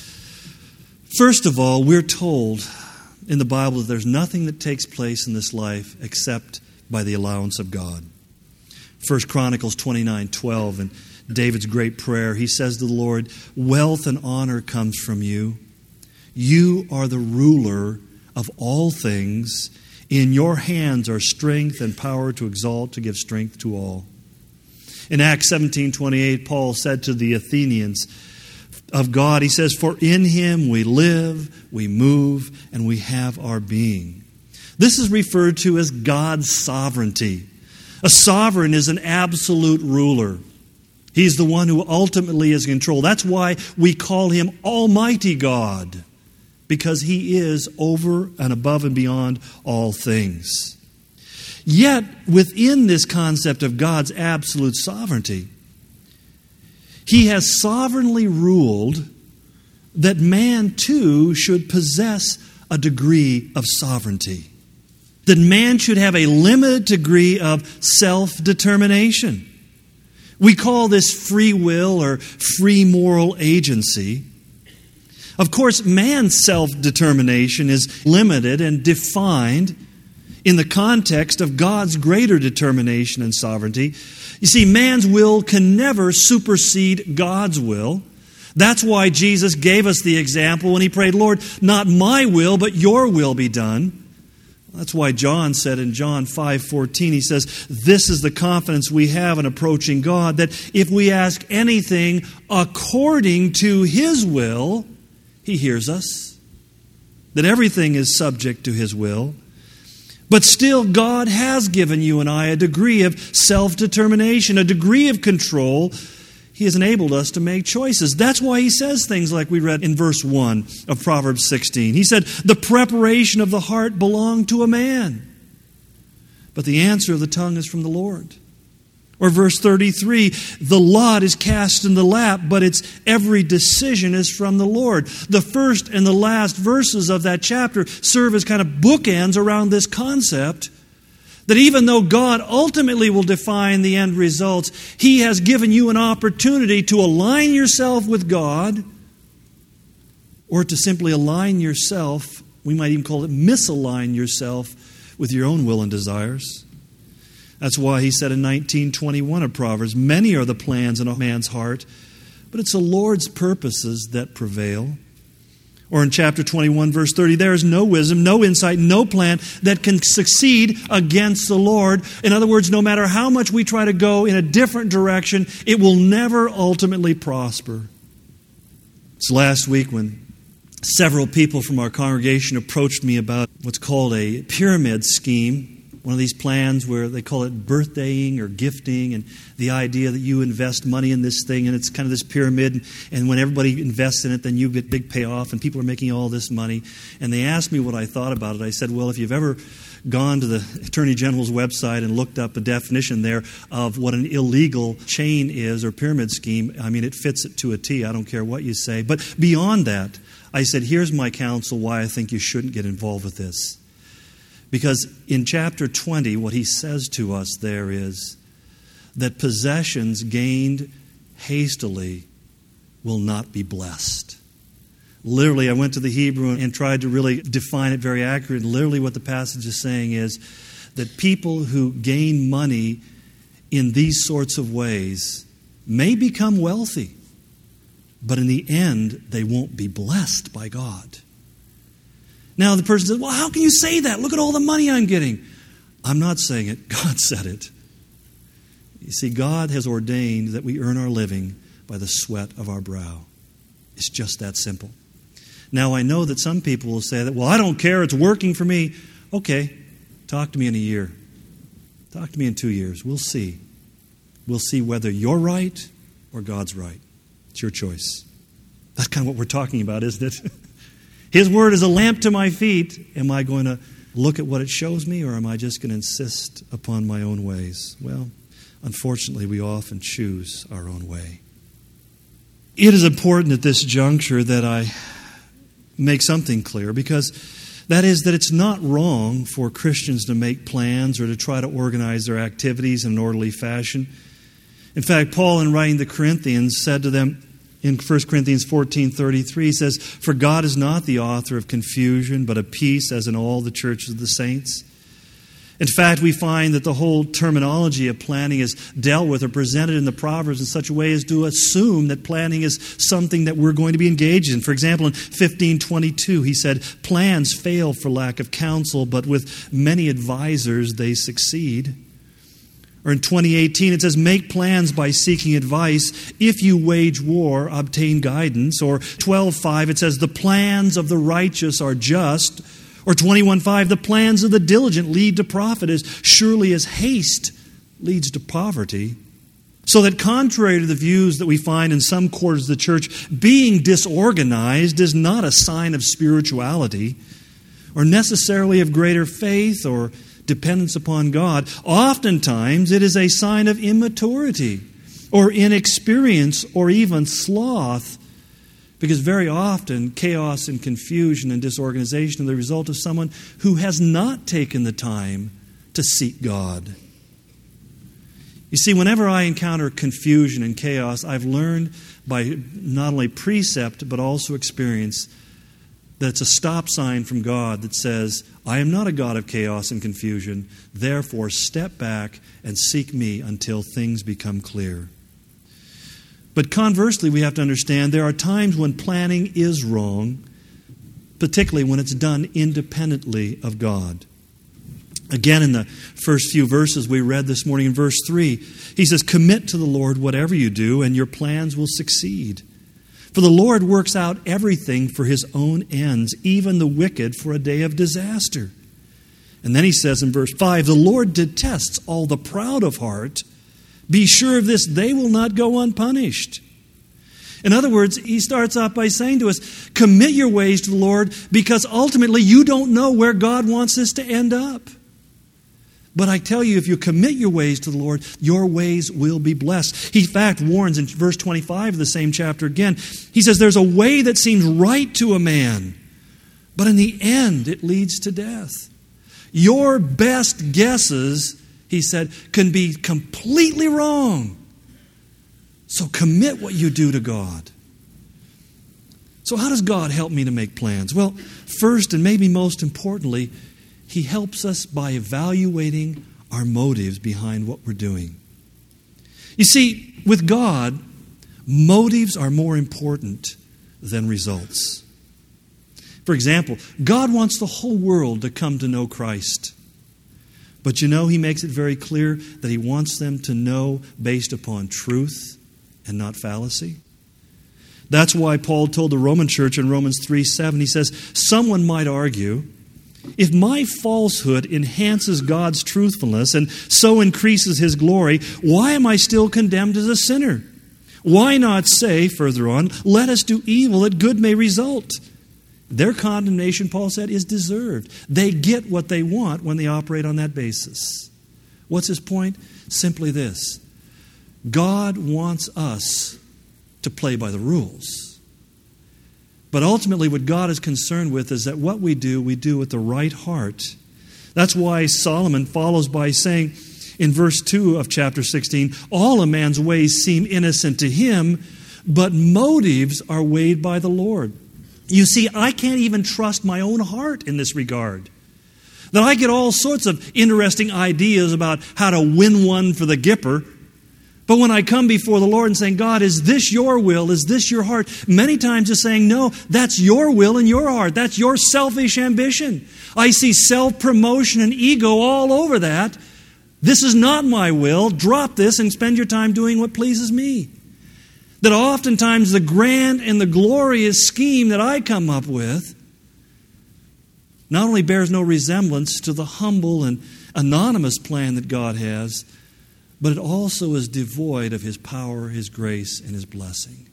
first of all, we're told in the Bible that there's nothing that takes place in this life except by the allowance of God. First Chronicles twenty-nine twelve, and David's great prayer, he says to the Lord, "Wealth and honor comes from you. You are the ruler of all things. In your hands are strength and power to exalt, to give strength to all." In Acts seventeen twenty-eight, Paul said to the Athenians of God, he says, "For in Him we live, we move, and we have our being." This is referred to as God's sovereignty. A sovereign is an absolute ruler. He's the one who ultimately is in control. That's why we call Him Almighty God, because He is over and above and beyond all things. Yet, within this concept of God's absolute sovereignty, He has sovereignly ruled that man too should possess a degree of sovereignty. That man should have a limited degree of self-determination. We call this free will or free moral agency. Of course, man's self-determination is limited and defined in the context of God's greater determination and sovereignty. You see, man's will can never supersede God's will. That's why Jesus gave us the example when He prayed, "Lord, not my will, but your will be done." That's why John said in John five fourteen, he says, "This is the confidence we have in approaching God, that if we ask anything according to His will, He hears us." That everything is subject to His will. But still, God has given you and I a degree of self-determination, a degree of control. He has enabled us to make choices. That's why He says things like we read in verse one of Proverbs sixteen. He said, "The preparation of the heart belonged to a man, but the answer of the tongue is from the Lord." Or verse thirty-three, "The lot is cast in the lap, but its every decision is from the Lord." The first and the last verses of that chapter serve as kind of bookends around this concept that even though God ultimately will define the end results, He has given you an opportunity to align yourself with God, or to simply align yourself, we might even call it misalign yourself with your own will and desires. That's why He said in nineteen twenty-one of Proverbs, "Many are the plans in a man's heart, but it's the Lord's purposes that prevail." Or in chapter twenty-one, verse thirty, "There is no wisdom, no insight, no plan that can succeed against the Lord." In other words, no matter how much we try to go in a different direction, it will never ultimately prosper. It's last week when several people from our congregation approached me about what's called a pyramid scheme. One of these plans where they call it birthdaying or gifting, and the idea that you invest money in this thing, and it's kind of this pyramid, and when everybody invests in it, then you get big payoff, and people are making all this money. And they asked me what I thought about it. I said, well, if you've ever gone to the Attorney General's website and looked up a definition there of what an illegal chain is or pyramid scheme, I mean, it fits it to a T. I don't care what you say. But beyond that, I said, here's my counsel why I think you shouldn't get involved with this. Because in chapter twenty, what he says to us there is that possessions gained hastily will not be blessed. Literally, I went to the Hebrew and tried to really define it very accurately. Literally what the passage is saying is that people who gain money in these sorts of ways may become wealthy, but in the end, they won't be blessed by God. Now the person says, well, how can you say that? Look at all the money I'm getting. I'm not saying it. God said it. You see, God has ordained that we earn our living by the sweat of our brow. It's just that simple. Now, I know that some people will say that, well, I don't care, it's working for me. Okay, talk to me in a year. Talk to me in two years. We'll see. We'll see whether you're right or God's right. It's your choice. That's kind of what we're talking about, isn't it? His word is a lamp to my feet. Am I going to look at what it shows me, or am I just going to insist upon my own ways? Well, unfortunately, we often choose our own way. It is important at this juncture that I make something clear, because that is that it's not wrong for Christians to make plans or to try to organize their activities in an orderly fashion. In fact, Paul, in writing to the Corinthians, said to them in First Corinthians fourteen thirty-three, he says, "For God is not the author of confusion, but of peace, as in all the churches of the saints." In fact, we find that the whole terminology of planning is dealt with or presented in the Proverbs in such a way as to assume that planning is something that we're going to be engaged in. For example, in fifteen twenty-two, he said, "Plans fail for lack of counsel, but with many advisors they succeed." Or in twenty eighteen, it says, "Make plans by seeking advice. If you wage war, obtain guidance." Or twelve five, it says, "The plans of the righteous are just." Or twenty-one five, "The plans of the diligent lead to profit as surely as haste leads to poverty." So that contrary to the views that we find in some quarters of the church, being disorganized is not a sign of spirituality or necessarily of greater faith or dependence upon God. Oftentimes, it is a sign of immaturity or inexperience or even sloth. Because very often, chaos and confusion and disorganization are the result of someone who has not taken the time to seek God. You see, whenever I encounter confusion and chaos, I've learned by not only precept but also experience that it's a stop sign from God that says, "I am not a God of chaos and confusion, therefore step back and seek me until things become clear." But conversely, we have to understand there are times when planning is wrong, particularly when it's done independently of God. Again, in the first few verses we read this morning, in verse three, he says, "Commit to the Lord whatever you do, and your plans will succeed. For the Lord works out everything for his own ends, even the wicked for a day of disaster." And then he says in verse five, "The Lord detests all the proud of heart. Be sure of this, they will not go unpunished." In other words, he starts off by saying to us, commit your ways to the Lord, because ultimately you don't know where God wants this to end up. But I tell you, if you commit your ways to the Lord, your ways will be blessed. He, in fact, warns in verse twenty-five of the same chapter again. He says, "There's a way that seems right to a man, but in the end it leads to death." Your best guesses, he said, can be completely wrong. So commit what you do to God. So how does God help me to make plans? Well, first and maybe most importantly, he helps us by evaluating our motives behind what we're doing. You see, with God, motives are more important than results. For example, God wants the whole world to come to know Christ. But you know, he makes it very clear that he wants them to know based upon truth and not fallacy. That's why Paul told the Roman church in Romans three seven, he says, "Someone might argue, if my falsehood enhances God's truthfulness and so increases his glory, why am I still condemned as a sinner? Why not say, further on, let us do evil that good may result?" Their condemnation, Paul said, is deserved. They get what they want when they operate on that basis. What's his point? Simply this. God wants us to play by the rules. But ultimately what God is concerned with is that what we do, we do with the right heart. That's why Solomon follows by saying in verse two of chapter sixteen, all a man's ways seem innocent to him, but motives are weighed by the Lord. You see, I can't even trust my own heart in this regard. That I get all sorts of interesting ideas about how to win one for the Gipper. But when I come before the Lord and saying, God, is this your will? Is this your heart? Many times just saying, no, that's your will and your heart. That's your selfish ambition. I see self-promotion and ego all over that. This is not my will. Drop this and spend your time doing what pleases me. That oftentimes the grand and the glorious scheme that I come up with not only bears no resemblance to the humble and anonymous plan that God has, but it also is devoid of His power, His grace, and His blessing.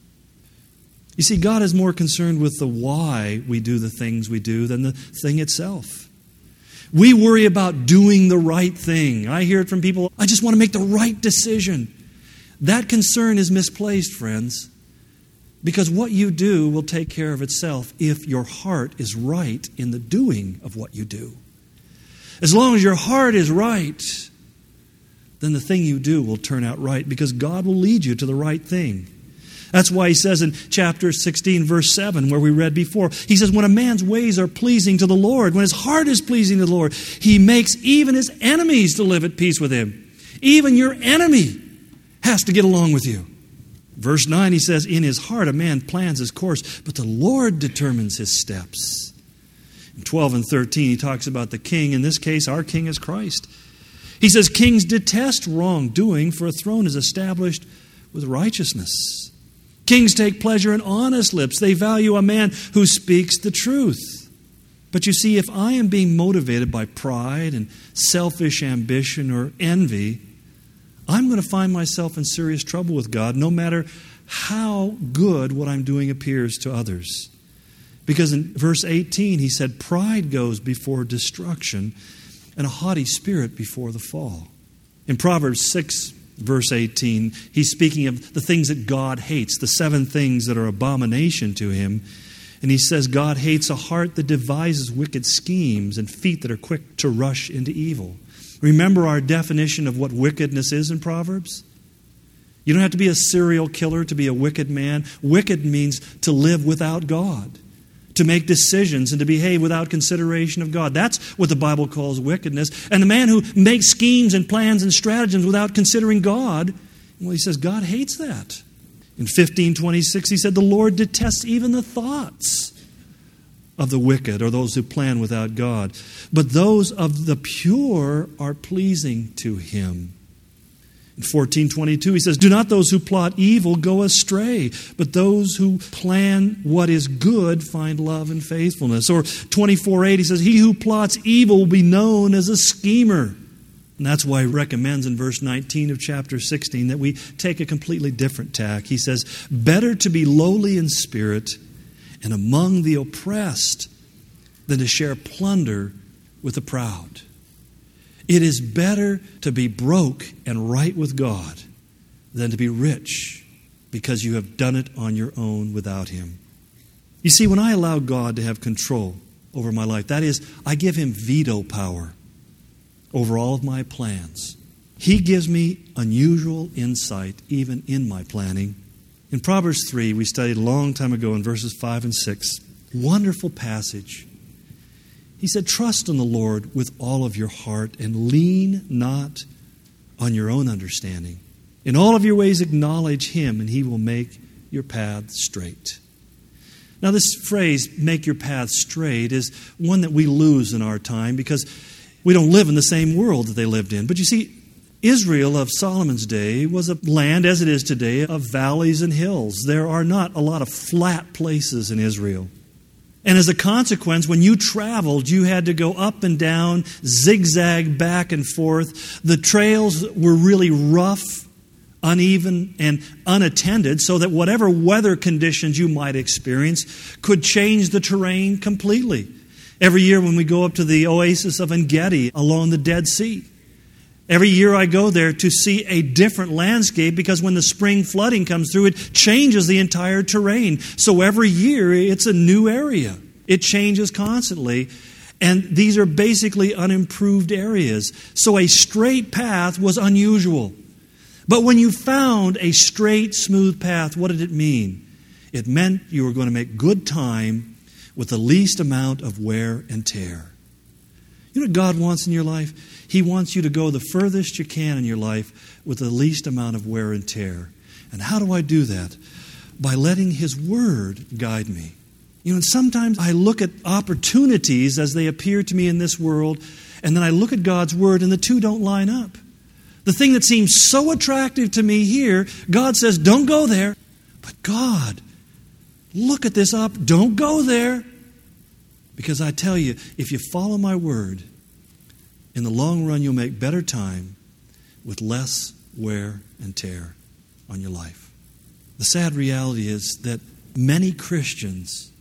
You see, God is more concerned with the why we do the things we do than the thing itself. We worry about doing the right thing. I hear it from people, I just want to make the right decision. That concern is misplaced, friends, because what you do will take care of itself if your heart is right in the doing of what you do. As long as your heart is right, then the thing you do will turn out right because God will lead you to the right thing. That's why he says in chapter sixteen, verse seven, where we read before, he says, when a man's ways are pleasing to the Lord, when his heart is pleasing to the Lord, he makes even his enemies to live at peace with him. Even your enemy has to get along with you. Verse nine, he says, in his heart a man plans his course, but the Lord determines his steps. In twelve and thirteen, he talks about the king. In this case, our king is Christ. He says, kings detest wrongdoing, for a throne is established with righteousness. Kings take pleasure in honest lips. They value a man who speaks the truth. But you see, if I am being motivated by pride and selfish ambition or envy, I'm going to find myself in serious trouble with God, no matter how good what I'm doing appears to others. Because in verse eighteen, he said, pride goes before destruction, and a haughty spirit before the fall. In Proverbs six, verse eighteen, he's speaking of the things that God hates, the seven things that are abomination to him. And he says God hates a heart that devises wicked schemes and feet that are quick to rush into evil. Remember our definition of what wickedness is in Proverbs? You don't have to be a serial killer to be a wicked man. Wicked means to live without God, to make decisions and to behave without consideration of God. That's what the Bible calls wickedness. And the man who makes schemes and plans and stratagems without considering God, well, he says God hates that. In fifteen twenty-six, he said, the Lord detests even the thoughts of the wicked or those who plan without God. But those of the pure are pleasing to Him. In fourteen twenty-two, he says, do not those who plot evil go astray, but those who plan what is good find love and faithfulness. Or twenty-four eight, he says, he who plots evil will be known as a schemer. And that's why he recommends in verse nineteen of chapter sixteen that we take a completely different tack. He says, better to be lowly in spirit and among the oppressed than to share plunder with the proud. It is better to be broke and right with God than to be rich because you have done it on your own without Him. You see, when I allow God to have control over my life, that is, I give Him veto power over all of my plans. He gives me unusual insight even in my planning. In Proverbs three, we studied a long time ago in verses five and six, wonderful passage. He said, trust in the Lord with all of your heart and lean not on your own understanding. In all of your ways acknowledge Him and He will make your path straight. Now this phrase, make your path straight, is one that we lose in our time because we don't live in the same world that they lived in. But you see, Israel of Solomon's day was a land, as it is today, of valleys and hills. There are not a lot of flat places in Israel. And as a consequence, when you traveled, you had to go up and down, zigzag back and forth. The trails were really rough, uneven and unattended, so that whatever weather conditions you might experience could change the terrain completely. Every year when we go up to the oasis of En-Gedi along the Dead Sea, every year I go there to see a different landscape, because when the spring flooding comes through, it changes the entire terrain. So every year it's a new area. It changes constantly. And these are basically unimproved areas. So a straight path was unusual. But when you found a straight, smooth path, what did it mean? It meant you were going to make good time with the least amount of wear and tear. You know what God wants in your life? He wants you to go the furthest you can in your life with the least amount of wear and tear. And how do I do that? By letting His Word guide me. You know, and sometimes I look at opportunities as they appear to me in this world, and then I look at God's Word, and the two don't line up. The thing that seems so attractive to me here, God says, don't go there. But God, look at this up. Don't go there. Because I tell you, if you follow my word, in the long run you'll make better time with less wear and tear on your life. The sad reality is that many Christians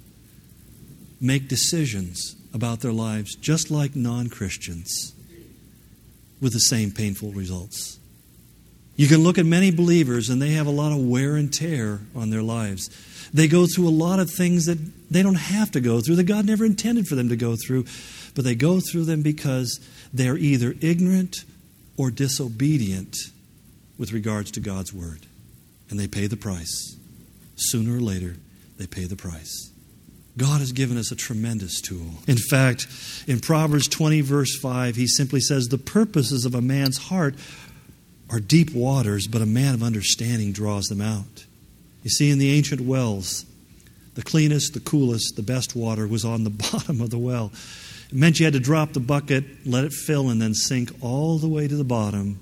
make decisions about their lives just like non-Christians, with the same painful results. You can look at many believers and they have a lot of wear and tear on their lives. They go through a lot of things that they don't have to go through, that God never intended for them to go through, but they go through them because they're either ignorant or disobedient with regards to God's Word. And they pay the price. Sooner or later, they pay the price. God has given us a tremendous tool. In fact, in Proverbs twenty, verse five, he simply says, the purposes of a man's heart are deep waters, but a man of understanding draws them out. You see, in the ancient wells, the cleanest, the coolest, the best water was on the bottom of the well. It meant you had to drop the bucket, let it fill, and then sink all the way to the bottom.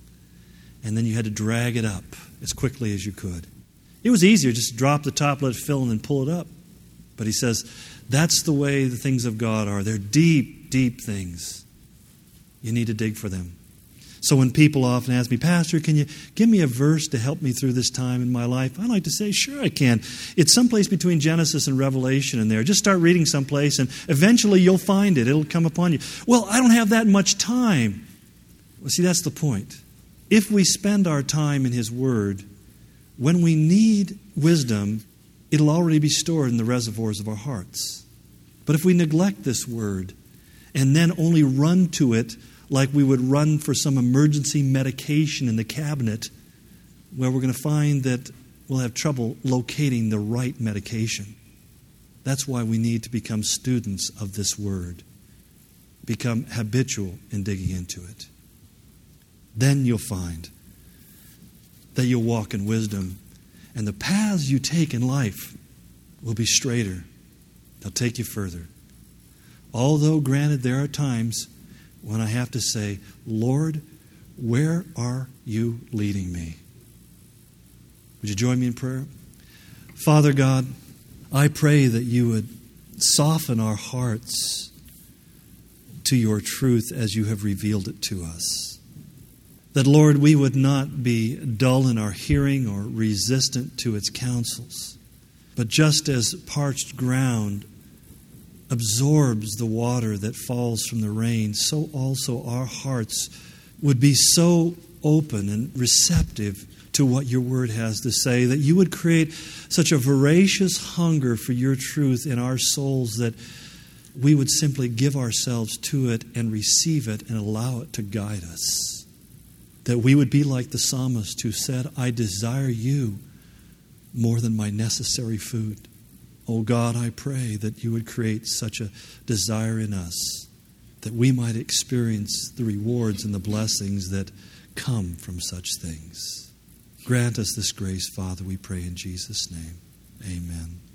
And then you had to drag it up as quickly as you could. It was easier just to drop the top, let it fill, and then pull it up. But he says, that's the way the things of God are. They're deep, deep things. You need to dig for them. So when people often ask me, Pastor, can you give me a verse to help me through this time in my life? I like to say, sure I can. It's someplace between Genesis and Revelation in there. Just start reading someplace and eventually you'll find it. It'll come upon you. Well, I don't have that much time. Well, see, that's the point. If we spend our time in His Word, when we need wisdom, it'll already be stored in the reservoirs of our hearts. But if we neglect this Word and then only run to it like we would run for some emergency medication in the cabinet, well, we're going to find that we'll have trouble locating the right medication. That's why we need to become students of this Word. Become habitual in digging into it. Then you'll find that you'll walk in wisdom, and the paths you take in life will be straighter. They'll take you further. Although, granted, there are times when I have to say, Lord, where are you leading me? Would you join me in prayer? Father God, I pray that you would soften our hearts to your truth as you have revealed it to us. That, Lord, we would not be dull in our hearing or resistant to its counsels, but just as parched ground absorbs the water that falls from the rain, so also our hearts would be so open and receptive to what your word has to say, that you would create such a voracious hunger for your truth in our souls that we would simply give ourselves to it and receive it and allow it to guide us. That we would be like the psalmist who said, I desire you more than my necessary food. Oh God, I pray that you would create such a desire in us that we might experience the rewards and the blessings that come from such things. Grant us this grace, Father, we pray in Jesus' name. Amen.